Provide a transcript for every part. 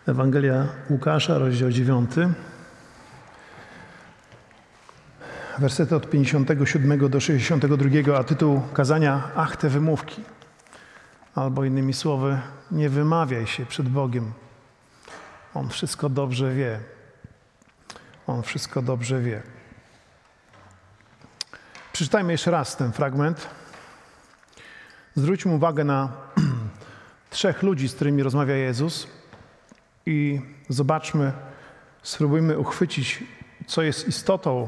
Ewangelia Łukasza, rozdział 9, wersety od 57 do 62, a tytuł kazania: Ach, te wymówki. Albo innymi słowy, nie wymawiaj się przed Bogiem. On wszystko dobrze wie. On wszystko dobrze wie. Przeczytajmy jeszcze raz ten fragment. Zwróćmy uwagę na trzech ludzi, z którymi rozmawia Jezus i zobaczmy, spróbujmy uchwycić, co jest istotą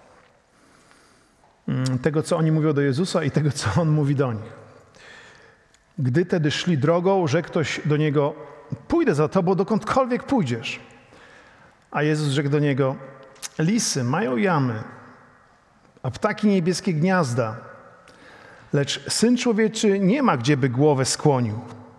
tego, co oni mówią do Jezusa i tego, co On mówi do nich. Gdy tedy szli drogą, rzekł ktoś do Niego: pójdę za Tobą, dokądkolwiek pójdziesz. A Jezus rzekł do niego: lisy mają jamy, a ptaki niebieskie gniazda, lecz Syn Człowieczy nie ma, gdzieby głowę skłonił.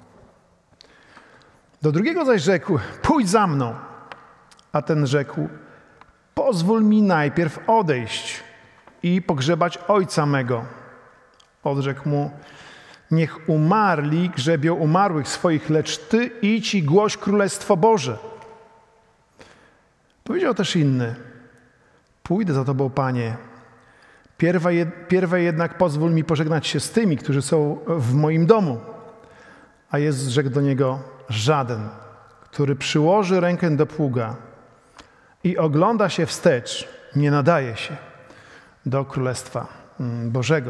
Do drugiego zaś rzekł: pójdź za mną. A ten rzekł: pozwól mi najpierw odejść i pogrzebać ojca mego. Odrzekł mu: niech umarli grzebią umarłych swoich, lecz ty idź i głoś Królestwo Boże. Powiedział też inny: pójdę za Tobą, Panie. Pierwej jednak pozwól mi pożegnać się z tymi, którzy są w moim domu. A Jezus rzekł do niego: żaden, który przyłoży rękę do pługa i ogląda się wstecz, nie nadaje się do Królestwa Bożego.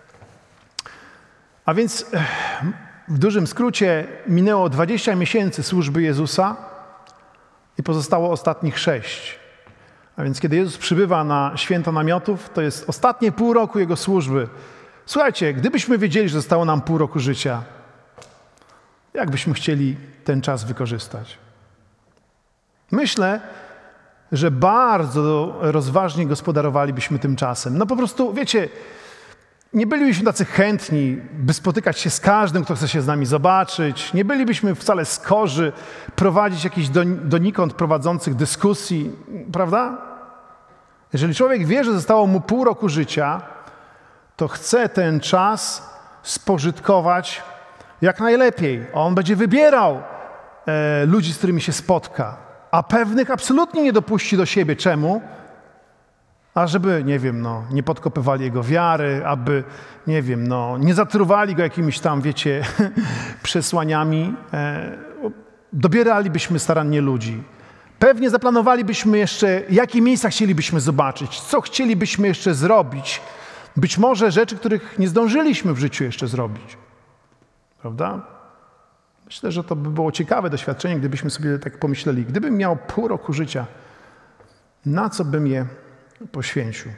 A więc w dużym skrócie minęło 20 miesięcy służby Jezusa i pozostało ostatnich 6. A więc kiedy Jezus przybywa na święto namiotów, to jest ostatnie pół roku Jego służby. Słuchajcie, gdybyśmy wiedzieli, że zostało nam pół roku życia, jak byśmy chcieli ten czas wykorzystać? Myślę, że bardzo rozważnie gospodarowalibyśmy tym czasem. No po prostu, wiecie, nie bylibyśmy tacy chętni, by spotykać się z każdym, kto chce się z nami zobaczyć. Nie bylibyśmy wcale skorzy prowadzić jakichś donikąd prowadzących dyskusji, prawda? Jeżeli człowiek wie, że zostało mu pół roku życia, to chce ten czas spożytkować jak najlepiej. On będzie wybierał ludzi, z którymi się spotka, a pewnych absolutnie nie dopuści do siebie. Czemu? A żeby, nie podkopywali jego wiary, aby, nie zatruwali go jakimiś tam, przesłaniami. Dobieralibyśmy starannie ludzi. Pewnie zaplanowalibyśmy jeszcze, jakie miejsca chcielibyśmy zobaczyć, co chcielibyśmy jeszcze zrobić. Być może rzeczy, których nie zdążyliśmy w życiu jeszcze zrobić. Prawda? Myślę, że to by było ciekawe doświadczenie, gdybyśmy sobie tak pomyśleli. Gdybym miał pół roku życia, na co bym je poświęcił?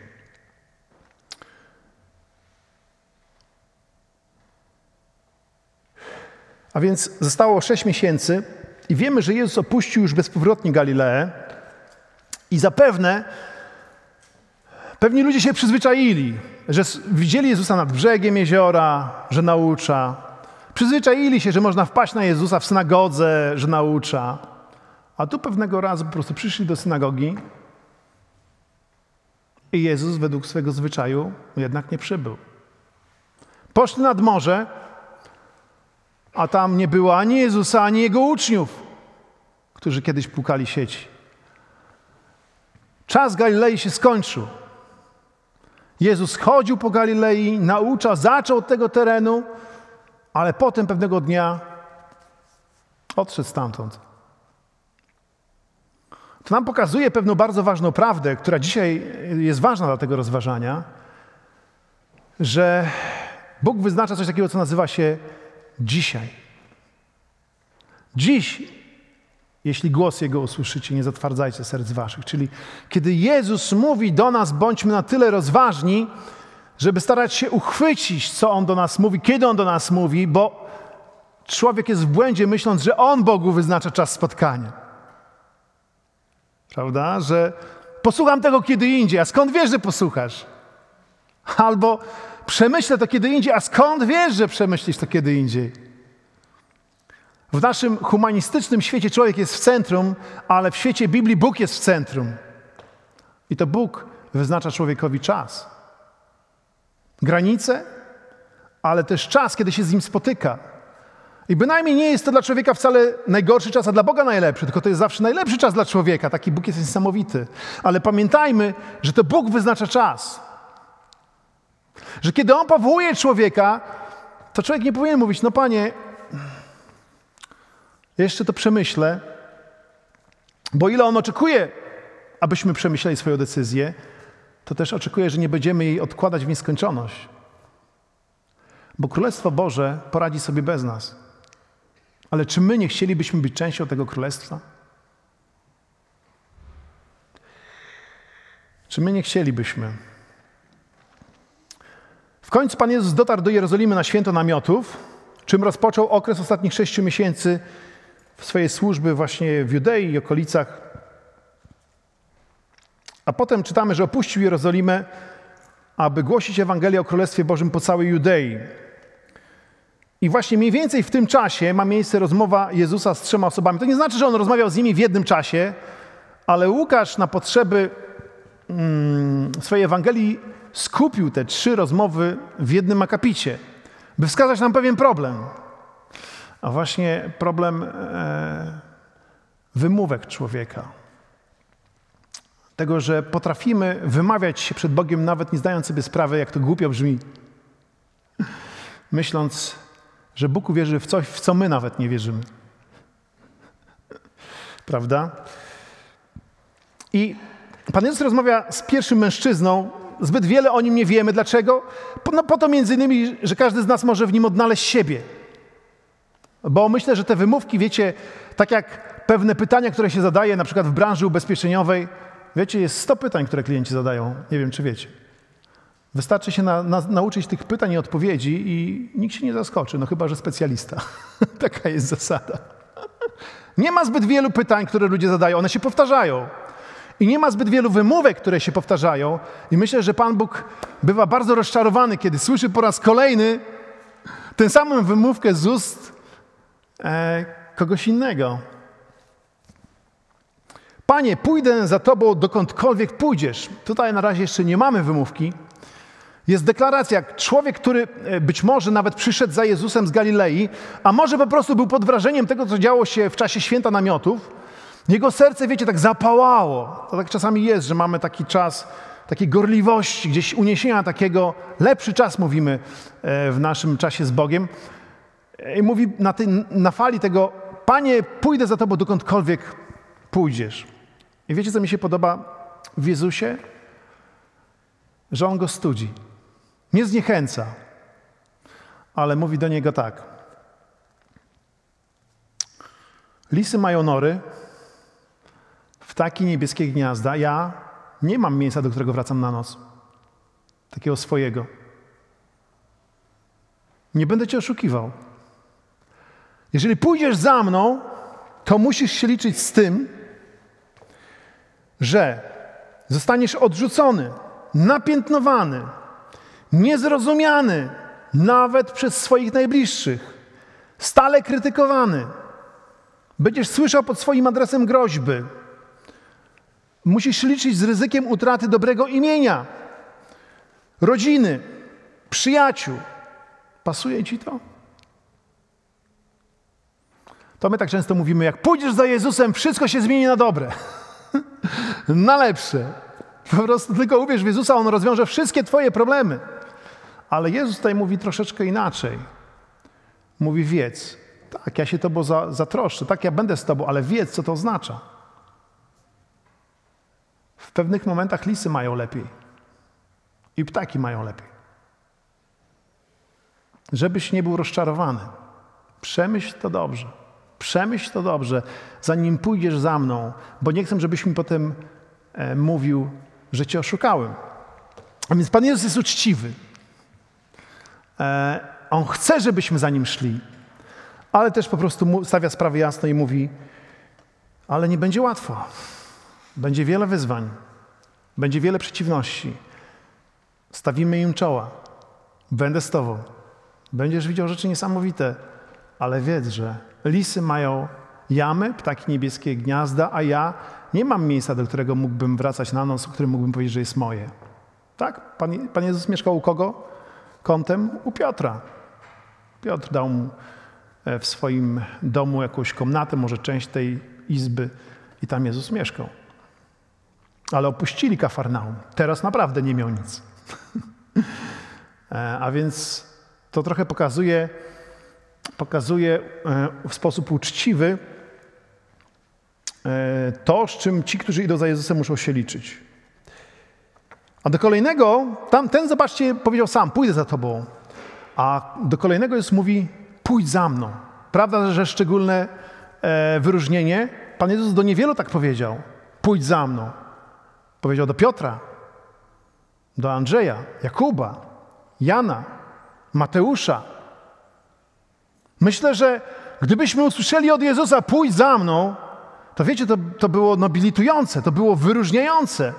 A więc zostało 6 miesięcy i wiemy, że Jezus opuścił już bezpowrotnie Galileę i zapewne pewni ludzie się przyzwyczaili, że widzieli Jezusa nad brzegiem jeziora, że naucza. Przyzwyczaili się, że można wpaść na Jezusa w synagodze, że naucza. A tu pewnego razu po prostu przyszli do synagogi i Jezus według swego zwyczaju jednak nie przybył. Poszli nad morze, a tam nie było ani Jezusa, ani Jego uczniów, którzy kiedyś płukali sieci. Czas Galilei się skończył. Jezus chodził po Galilei, nauczał, zaczął od tego terenu, ale potem pewnego dnia odszedł stamtąd. To nam pokazuje pewną bardzo ważną prawdę, która dzisiaj jest ważna dla tego rozważania, że Bóg wyznacza coś takiego, co nazywa się dzisiaj. Dziś, jeśli głos Jego usłyszycie, nie zatwardzajcie serc waszych. Czyli kiedy Jezus mówi do nas, bądźmy na tyle rozważni, żeby starać się uchwycić, co On do nas mówi, kiedy On do nas mówi, bo człowiek jest w błędzie, myśląc, że On Bogu wyznacza czas spotkania. Prawda? Że posłucham tego kiedy indziej, a skąd wiesz, że posłuchasz? Albo przemyślę to kiedy indziej, a skąd wiesz, że przemyślisz to kiedy indziej? W naszym humanistycznym świecie człowiek jest w centrum, ale w świecie Biblii Bóg jest w centrum. I to Bóg wyznacza człowiekowi czas. Granice, ale też czas, kiedy się z Nim spotyka. I bynajmniej nie jest to dla człowieka wcale najgorszy czas, a dla Boga najlepszy, tylko to jest zawsze najlepszy czas dla człowieka. Taki Bóg jest niesamowity. Ale pamiętajmy, że to Bóg wyznacza czas. Że kiedy On powołuje człowieka, to człowiek nie powinien mówić, no Panie, jeszcze to przemyślę, bo ile On oczekuje, abyśmy przemyśleli swoją decyzję, to też oczekuje, że nie będziemy jej odkładać w nieskończoność. Bo Królestwo Boże poradzi sobie bez nas. Ale czy my nie chcielibyśmy być częścią tego Królestwa? Czy my nie chcielibyśmy? W końcu Pan Jezus dotarł do Jerozolimy na święto namiotów, czym rozpoczął okres ostatnich 6 miesięcy swojej służby właśnie w Judei i okolicach. A potem czytamy, że opuścił Jerozolimę, aby głosić Ewangelię o Królestwie Bożym po całej Judei. I właśnie mniej więcej w tym czasie ma miejsce rozmowa Jezusa z 3 osobami. To nie znaczy, że On rozmawiał z nimi w jednym czasie, ale Łukasz na potrzeby swojej Ewangelii skupił te 3 rozmowy w jednym akapicie, by wskazać nam pewien problem. A właśnie problem wymówek człowieka. Tego, że potrafimy wymawiać się przed Bogiem, nawet nie zdając sobie sprawy, jak to głupio brzmi. Myśląc, że Bóg uwierzy w coś, w co my nawet nie wierzymy. Prawda? I Pan Jezus rozmawia z pierwszym mężczyzną. Zbyt wiele o nim nie wiemy. Dlaczego? No po to między innymi, że każdy z nas może w nim odnaleźć siebie. Bo myślę, że te wymówki, wiecie, tak jak pewne pytania, które się zadaje, na przykład w branży ubezpieczeniowej, wiecie, jest 100 pytań, które klienci zadają. Nie wiem, czy wiecie. Wystarczy się nauczyć tych pytań i odpowiedzi i nikt się nie zaskoczy, no chyba że specjalista. Taka jest zasada. Nie ma zbyt wielu pytań, które ludzie zadają. One się powtarzają. I nie ma zbyt wielu wymówek, które się powtarzają. I myślę, że Pan Bóg bywa bardzo rozczarowany, kiedy słyszy po raz kolejny tę samą wymówkę z ust kogoś innego. Panie, pójdę za Tobą dokądkolwiek pójdziesz. Tutaj na razie jeszcze nie mamy wymówki. Jest deklaracja, człowiek, który być może nawet przyszedł za Jezusem z Galilei, a może po prostu był pod wrażeniem tego, co działo się w czasie święta namiotów. Jego serce, wiecie, tak zapałało. To tak czasami jest, że mamy taki czas takiej gorliwości, gdzieś uniesienia takiego, lepszy czas mówimy w naszym czasie z Bogiem. I mówi na fali tego, Panie, pójdę za Tobą dokądkolwiek pójdziesz. I wiecie, co mi się podoba w Jezusie? Że On go studzi. Nie zniechęca, ale mówi do Niego tak. Lisy mają nory, ptaki niebieskie gniazda. Ja nie mam miejsca, do którego wracam na noc. Takiego swojego. Nie będę Cię oszukiwał. Jeżeli pójdziesz za mną, to musisz się liczyć z tym, że zostaniesz odrzucony, napiętnowany, niezrozumiany, nawet przez swoich najbliższych, stale krytykowany. Będziesz słyszał pod swoim adresem groźby. Musisz liczyć z ryzykiem utraty dobrego imienia, rodziny, przyjaciół. Pasuje Ci to? To my tak często mówimy, jak pójdziesz za Jezusem, wszystko się zmieni na dobre. Na lepsze. Po prostu tylko uwierz w Jezusa, On rozwiąże wszystkie Twoje problemy. Ale Jezus tutaj mówi troszeczkę inaczej. Mówi, wiedz, tak, ja się Tobą zatroszczę, tak, ja będę z Tobą, ale wiedz, co to oznacza. W pewnych momentach lisy mają lepiej. I ptaki mają lepiej. Żebyś nie był rozczarowany. Przemyśl to dobrze. Przemyśl to dobrze, zanim pójdziesz za mną, bo nie chcę, żebyś mi potem mówił, że Cię oszukałem. A więc Pan Jezus jest uczciwy. On chce, żebyśmy za Nim szli, ale też po prostu stawia sprawę jasno i mówi, ale nie będzie łatwo. Będzie wiele wyzwań. Będzie wiele przeciwności. Stawimy im czoła. Będę z Tobą. Będziesz widział rzeczy niesamowite, ale wiedz, że lisy mają jamy, ptaki niebieskie gniazda, a ja nie mam miejsca, do którego mógłbym wracać na noc, o którym mógłbym powiedzieć, że jest moje. Tak? Pan Jezus mieszkał u kogo? Kątem? U Piotra. Piotr dał mu w swoim domu jakąś komnatę, może część tej izby i tam Jezus mieszkał. Ale opuścili Kafarnaum. Teraz naprawdę nie miał nic. A więc to trochę pokazuje w sposób uczciwy to, z czym ci, którzy idą za Jezusem, muszą się liczyć. A do kolejnego, ten zobaczcie, powiedział sam, pójdę za tobą. A do kolejnego Jezus mówi, pójdź za mną. Prawda, że szczególne wyróżnienie? Pan Jezus do niewielu tak powiedział, pójdź za mną. Powiedział do Piotra, do Andrzeja, Jakuba, Jana, Mateusza. Myślę, że gdybyśmy usłyszeli od Jezusa, pójdź za mną, to wiecie, to było nobilitujące, to było wyróżniające.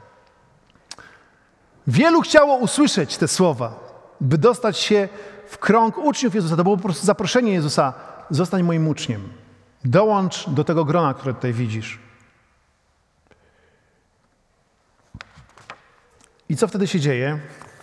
Wielu chciało usłyszeć te słowa, by dostać się w krąg uczniów Jezusa. To było po prostu zaproszenie Jezusa, zostań moim uczniem. Dołącz do tego grona, które tutaj widzisz. I co wtedy się dzieje?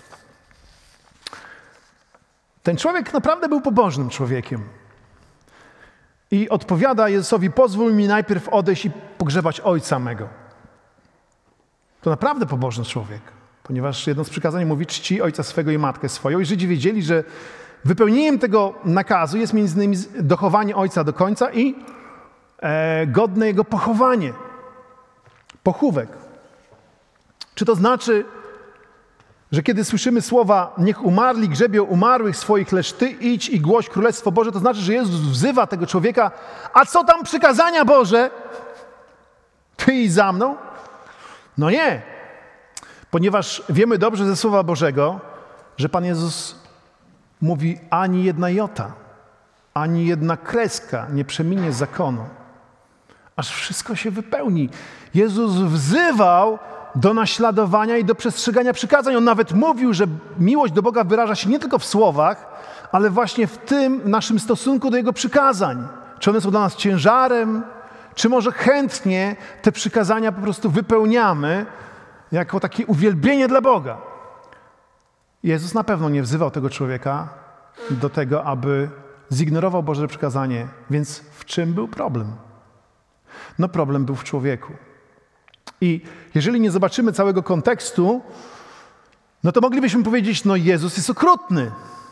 Ten człowiek naprawdę był pobożnym człowiekiem. I odpowiada Jezusowi, pozwól mi najpierw odejść i pogrzebać ojca mego. To naprawdę pobożny człowiek, ponieważ jedno z przykazań mówi, czci ojca swego i matkę swoją. I Żydzi wiedzieli, że wypełnieniem tego nakazu jest między innymi dochowanie ojca do końca i godne jego pochowanie. Pochówek. Czy to znaczy, że kiedy słyszymy słowa, niech umarli grzebią umarłych swoich, lecz ty idź i głoś Królestwo Boże, to znaczy, że Jezus wzywa tego człowieka, a co tam przykazania Boże? Ty idź za mną? No nie, ponieważ wiemy dobrze ze Słowa Bożego, że Pan Jezus mówi, ani jedna jota, ani jedna kreska nie przeminie zakonu, aż wszystko się wypełni. Jezus wzywał do naśladowania i do przestrzegania przykazań. On nawet mówił, że miłość do Boga wyraża się nie tylko w słowach, ale właśnie w tym naszym stosunku do Jego przykazań. Czy one są dla nas ciężarem, czy może chętnie te przykazania po prostu wypełniamy jako takie uwielbienie dla Boga. Jezus na pewno nie wzywał tego człowieka do tego, aby zignorował Boże przykazanie. Więc w czym był problem? No problem był w człowieku. I jeżeli nie zobaczymy całego kontekstu, no to moglibyśmy powiedzieć, no Jezus jest okrutny.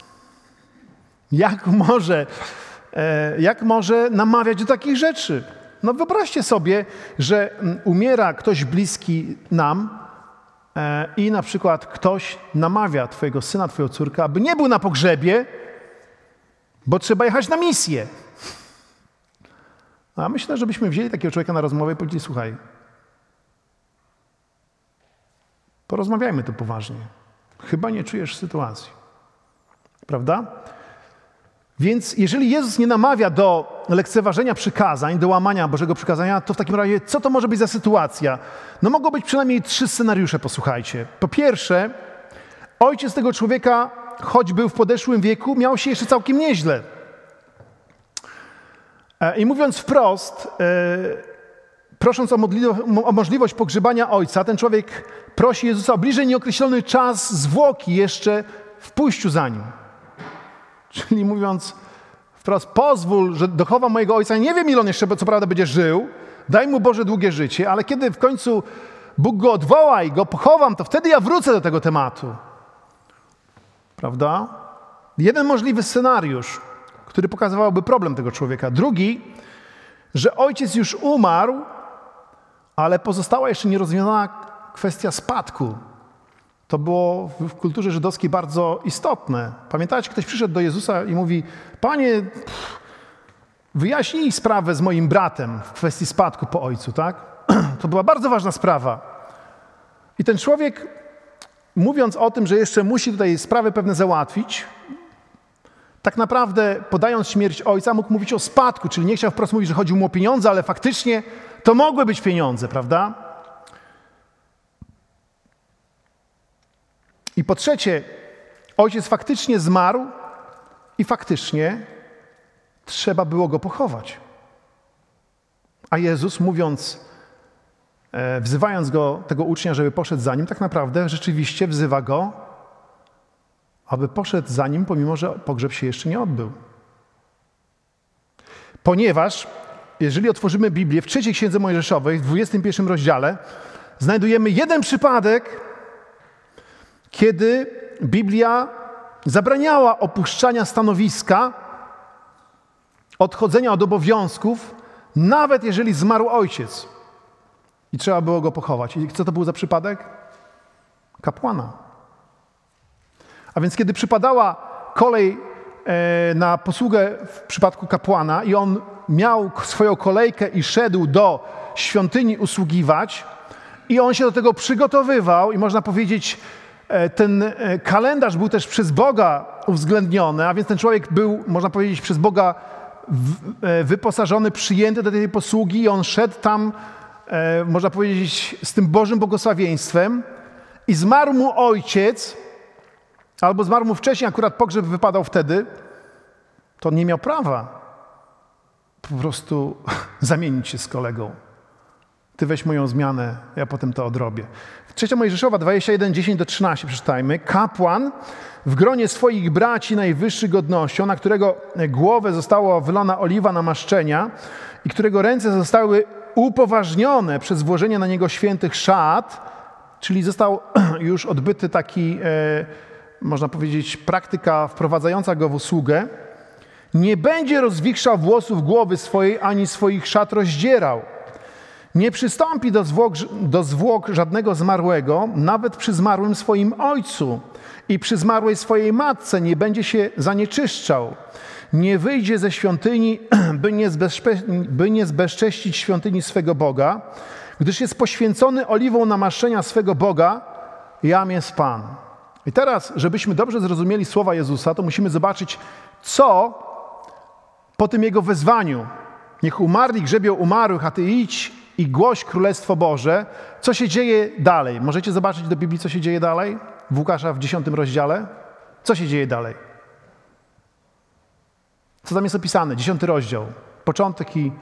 Jak może namawiać do takich rzeczy? No wyobraźcie sobie, że umiera ktoś bliski nam i na przykład ktoś namawia twojego syna, twoją córkę, aby nie był na pogrzebie, bo trzeba jechać na misję. A myślę, żebyśmy wzięli takiego człowieka na rozmowę i powiedzieli, słuchaj, porozmawiajmy tu poważnie. Chyba nie czujesz sytuacji. Prawda? Więc jeżeli Jezus nie namawia do lekceważenia przykazań, do łamania Bożego przykazania, to w takim razie co to może być za sytuacja? No mogą być przynajmniej 3 scenariusze, posłuchajcie. Po pierwsze, ojciec tego człowieka, choć był w podeszłym wieku, miał się jeszcze całkiem nieźle. I mówiąc wprost, prosząc o możliwość pogrzebania ojca, ten człowiek prosi Jezusa o bliżej nieokreślony czas zwłoki jeszcze w pójściu za nim. Czyli mówiąc wprost, pozwól, że dochowam mojego ojca. Nie wiem, ile on jeszcze, co prawda, będzie żył. Daj mu Boże długie życie, ale kiedy w końcu Bóg go odwoła i go pochowam, to wtedy ja wrócę do tego tematu. Prawda? Jeden możliwy scenariusz, który pokazywałby problem tego człowieka. Drugi, że ojciec już umarł, ale pozostała jeszcze nierozwiązana kwestia spadku. To było w kulturze żydowskiej bardzo istotne. Pamiętacie, ktoś przyszedł do Jezusa i mówi, Panie, wyjaśnij sprawę z moim bratem w kwestii spadku po ojcu, tak? To była bardzo ważna sprawa. I ten człowiek, mówiąc o tym, że jeszcze musi tutaj sprawy pewne załatwić, tak naprawdę podając śmierć ojca, mógł mówić o spadku, czyli nie chciał wprost mówić, że chodziło mu o pieniądze, ale faktycznie to mogły być pieniądze, prawda? I po trzecie, ojciec faktycznie zmarł i faktycznie trzeba było go pochować. A Jezus, mówiąc, wzywając go, tego ucznia, żeby poszedł za nim, tak naprawdę rzeczywiście wzywa go, aby poszedł za nim, pomimo że pogrzeb się jeszcze nie odbył. Ponieważ, jeżeli otworzymy Biblię w 3 Księdze Mojżeszowej, w 21 rozdziale, znajdujemy jeden przypadek, kiedy Biblia zabraniała opuszczania stanowiska, odchodzenia od obowiązków, nawet jeżeli zmarł ojciec i trzeba było go pochować. I co to był za przypadek? Kapłana. A więc kiedy przypadała kolej na posługę w przypadku kapłana i on miał swoją kolejkę i szedł do świątyni usługiwać i on się do tego przygotowywał i można powiedzieć, ten kalendarz był też przez Boga uwzględniony, a więc ten człowiek był, można powiedzieć, przez Boga wyposażony, przyjęty do tej posługi i on szedł tam, można powiedzieć, z tym Bożym błogosławieństwem i zmarł mu ojciec, albo zmarł mu wcześniej, akurat pogrzeb wypadał wtedy, to on nie miał prawa po prostu zamienić się z kolegą. Ty weź moją zmianę, ja potem to odrobię. 3 Mojżeszowa 21, 10-13 przeczytajmy. Kapłan w gronie swoich braci najwyższy godnością, na którego głowę została wylana oliwa namaszczenia i którego ręce zostały upoważnione przez włożenie na niego świętych szat, czyli został już odbyty taki, można powiedzieć, praktyka wprowadzająca go w usługę, nie będzie rozwichrzał włosów głowy swojej, ani swoich szat rozdzierał. Nie przystąpi do zwłok żadnego zmarłego, nawet przy zmarłym swoim ojcu i przy zmarłej swojej matce nie będzie się zanieczyszczał. Nie wyjdzie ze świątyni, by nie zbezcześcić świątyni swego Boga, gdyż jest poświęcony oliwą namaszczenia swego Boga, jam jest Pan. I teraz, żebyśmy dobrze zrozumieli słowa Jezusa, to musimy zobaczyć, co po tym Jego wezwaniu. Niech umarli grzebią umarłych, a Ty idź i głoś Królestwo Boże. Co się dzieje dalej? Możecie zobaczyć do Biblii, co się dzieje dalej? W Łukasza w 10 rozdziale. Co się dzieje dalej? Co tam jest opisane? 10 rozdział. Początek i...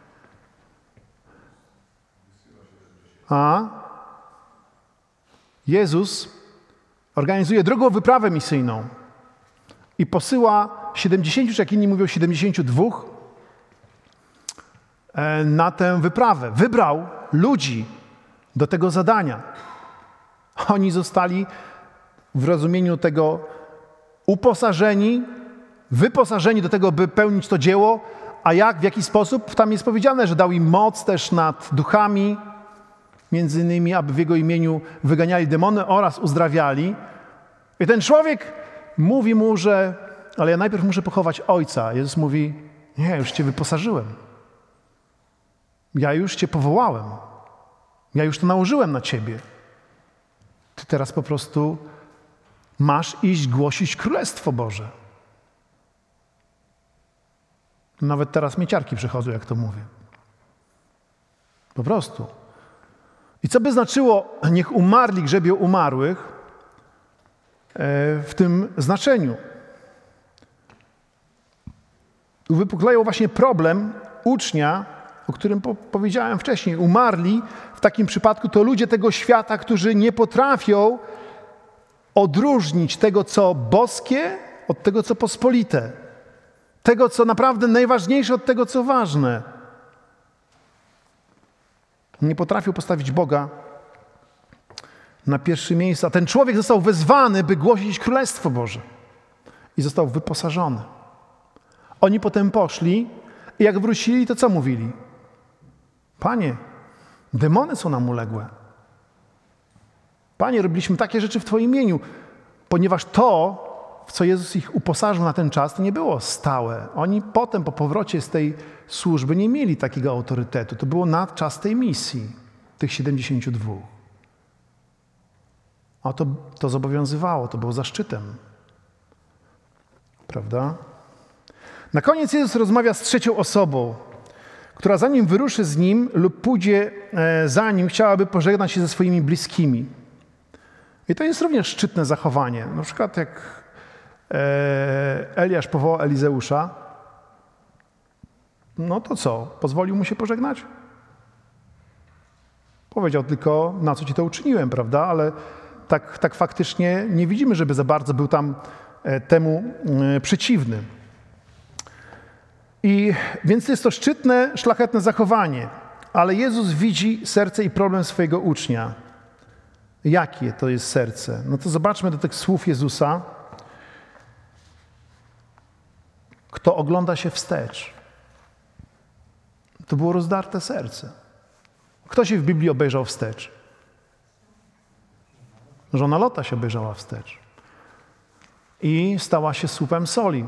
Jezus organizuje drugą wyprawę misyjną i posyła 70, czy jak inni mówią 72 na tę wyprawę. Wybrał ludzi do tego zadania. Oni zostali w rozumieniu tego uposażeni, wyposażeni do tego, by pełnić to dzieło, a jak, w jaki sposób? Tam jest powiedziane, że dał im moc też nad duchami, między innymi, aby w Jego imieniu wyganiali demony oraz uzdrawiali. I ten człowiek mówi mu, że ale ja najpierw muszę pochować ojca. Jezus mówi, nie, już Cię wyposażyłem. Ja już Cię powołałem. Ja już to nałożyłem na Ciebie. Ty teraz po prostu masz iść głosić Królestwo Boże. Nawet teraz mieciarki przychodzą, jak to mówię. Po prostu. I co by znaczyło, niech umarli grzebią umarłych w tym znaczeniu? Uwypuklają właśnie problem ucznia, o którym powiedziałem wcześniej. Umarli w takim przypadku to ludzie tego świata, którzy nie potrafią odróżnić tego, co boskie, od tego, co pospolite. Tego, co naprawdę najważniejsze, od tego, co ważne. Nie potrafią postawić Boga na pierwsze miejsce. A ten człowiek został wezwany, by głosić Królestwo Boże. I został wyposażony. Oni potem poszli i jak wrócili, to co mówili? Panie, demony są nam uległe. Panie, robiliśmy takie rzeczy w Twoim imieniu, ponieważ to, w co Jezus ich uposażył na ten czas, to nie było stałe. Oni potem, po powrocie z tej służby, nie mieli takiego autorytetu. To było na czas tej misji, tych 72. A to zobowiązywało, to było zaszczytem. Prawda? Na koniec Jezus rozmawia z trzecią osobą, która zanim wyruszy z Nim lub pójdzie za Nim, chciałaby pożegnać się ze swoimi bliskimi. I to jest również szczytne zachowanie. Na przykład jak Eliasz powołał Elizeusza, no to co? Pozwolił mu się pożegnać? Powiedział tylko, na co ci to uczyniłem, prawda? Ale tak faktycznie nie widzimy, żeby za bardzo był tam temu przeciwny. I więc jest to szczytne, szlachetne zachowanie. Ale Jezus widzi serce i problem swojego ucznia. Jakie to jest serce? No to zobaczmy do tych słów Jezusa. Kto ogląda się wstecz? To było rozdarte serce. Kto się w Biblii obejrzał wstecz? Żona Lota się obejrzała wstecz. I stała się słupem soli.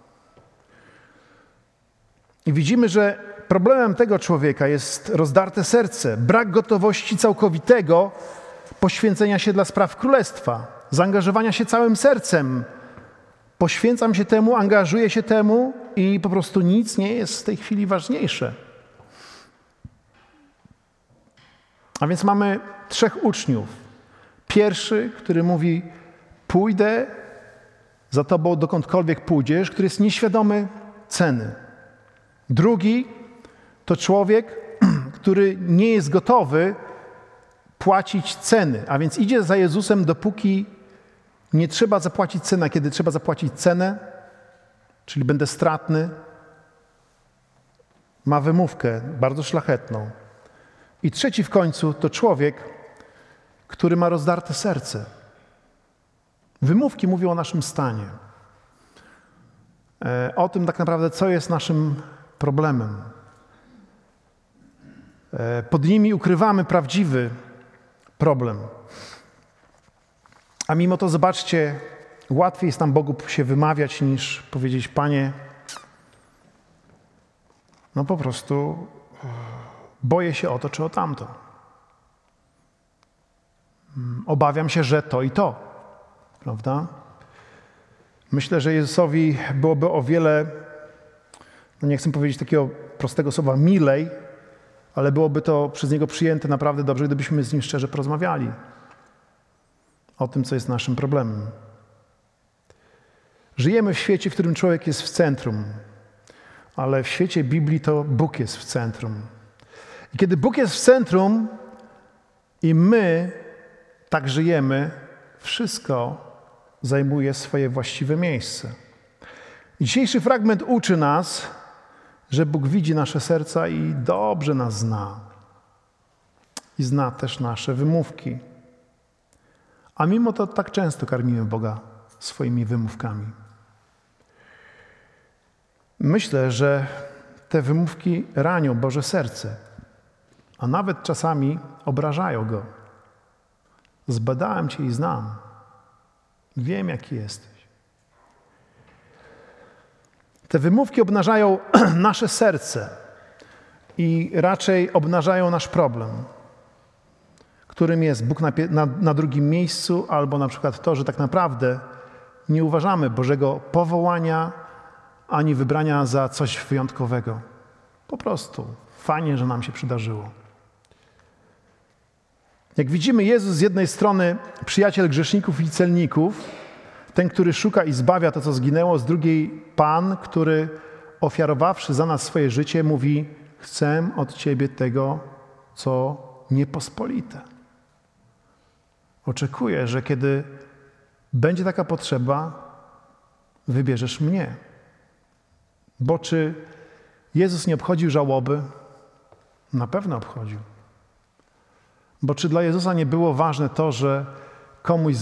I widzimy, że problemem tego człowieka jest rozdarte serce, brak gotowości całkowitego poświęcenia się dla spraw królestwa, zaangażowania się całym sercem. Poświęcam się temu, angażuję się temu i po prostu nic nie jest w tej chwili ważniejsze. A więc mamy 3 uczniów. Pierwszy, który mówi, pójdę za tobą dokądkolwiek pójdziesz, który jest nieświadomy ceny. Drugi to człowiek, który nie jest gotowy płacić ceny, a więc idzie za Jezusem, dopóki nie trzeba zapłacić ceny, a kiedy trzeba zapłacić cenę, czyli będę stratny, ma wymówkę bardzo szlachetną. I trzeci w końcu to człowiek, który ma rozdarte serce. Wymówki mówią o naszym stanie. O tym tak naprawdę, co jest naszym problemem. Pod nimi ukrywamy prawdziwy problem. A mimo to zobaczcie, łatwiej jest nam Bogu się wymawiać, niż powiedzieć, Panie, no po prostu boję się o to czy o tamto. Obawiam się, że to i to. Prawda? Myślę, że Jezusowi byłoby o wiele, no nie chcę powiedzieć takiego prostego słowa, milej, ale byłoby to przez Niego przyjęte naprawdę dobrze, gdybyśmy z Nim szczerze porozmawiali o tym, co jest naszym problemem. Żyjemy w świecie, w którym człowiek jest w centrum, ale w świecie Biblii to Bóg jest w centrum. I kiedy Bóg jest w centrum i my tak żyjemy, wszystko zajmuje swoje właściwe miejsce. I dzisiejszy fragment uczy nas, że Bóg widzi nasze serca i dobrze nas zna. I zna też nasze wymówki. A mimo to tak często karmimy Boga swoimi wymówkami. Myślę, że te wymówki ranią Boże serce, a nawet czasami obrażają Go. Zbadałem Cię i znam. Wiem, jaki jesteś. Te wymówki obnażają nasze serce i raczej obnażają nasz problem, którym jest Bóg na drugim miejscu, albo na przykład to, że tak naprawdę nie uważamy Bożego powołania ani wybrania za coś wyjątkowego. Po prostu fajnie, że nam się przydarzyło. Jak widzimy, Jezus z jednej strony przyjaciel grzeszników i celników, ten, który szuka i zbawia to, co zginęło, z drugiej Pan, który ofiarowawszy za nas swoje życie, mówi: chcę od Ciebie tego, co niepospolite. Oczekuję, że kiedy będzie taka potrzeba, wybierzesz mnie. Bo czy Jezus nie obchodził żałoby? Na pewno obchodził. Bo czy dla Jezusa nie było ważne to, że komuś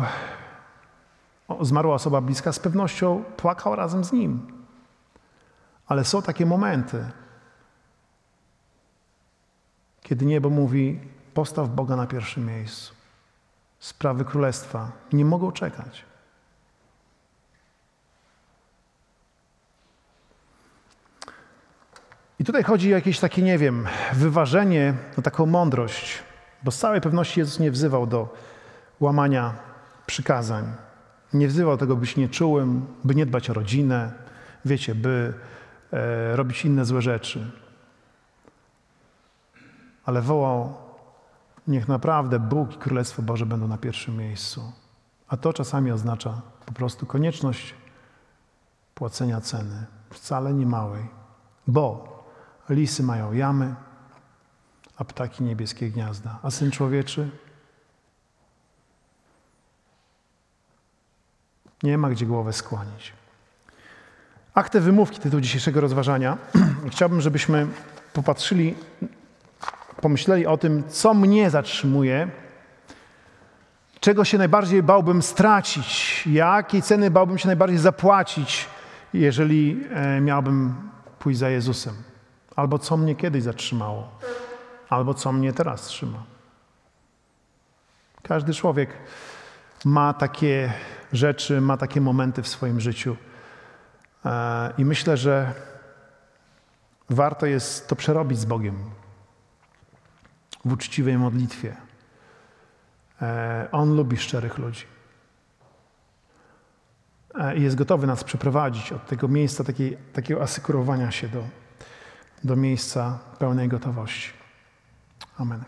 zmarła osoba bliska? Z pewnością płakał razem z nim. Ale są takie momenty, kiedy niebo mówi: postaw Boga na pierwszym miejscu. Sprawy królestwa nie mogą czekać. I tutaj chodzi o jakieś takie, nie wiem, wyważenie, o taką mądrość, bo z całej pewności Jezus nie wzywał do łamania przykazań. Nie wzywał tego być nieczułym, by nie dbać o rodzinę, wiecie, by robić inne złe rzeczy. Ale wołał: niech naprawdę Bóg i Królestwo Boże będą na pierwszym miejscu. A to czasami oznacza po prostu konieczność płacenia ceny, wcale nie małej, bo lisy mają jamy, a ptaki niebieskie gniazda, a Syn Człowieczy nie ma gdzie głowę skłonić. Akty wymówki, tytuł dzisiejszego rozważania. Chciałbym, żebyśmy pomyśleli o tym, co mnie zatrzymuje, czego się najbardziej bałbym stracić, jakiej ceny bałbym się najbardziej zapłacić, jeżeli miałbym pójść za Jezusem. Albo co mnie kiedyś zatrzymało, albo co mnie teraz trzyma. Każdy człowiek ma takie rzeczy, ma takie momenty w swoim życiu. I myślę, że warto jest to przerobić z Bogiem w uczciwej modlitwie. On lubi szczerych ludzi. I jest gotowy nas przeprowadzić od tego miejsca takiego asykurowania się do miejsca pełnej gotowości. Amen.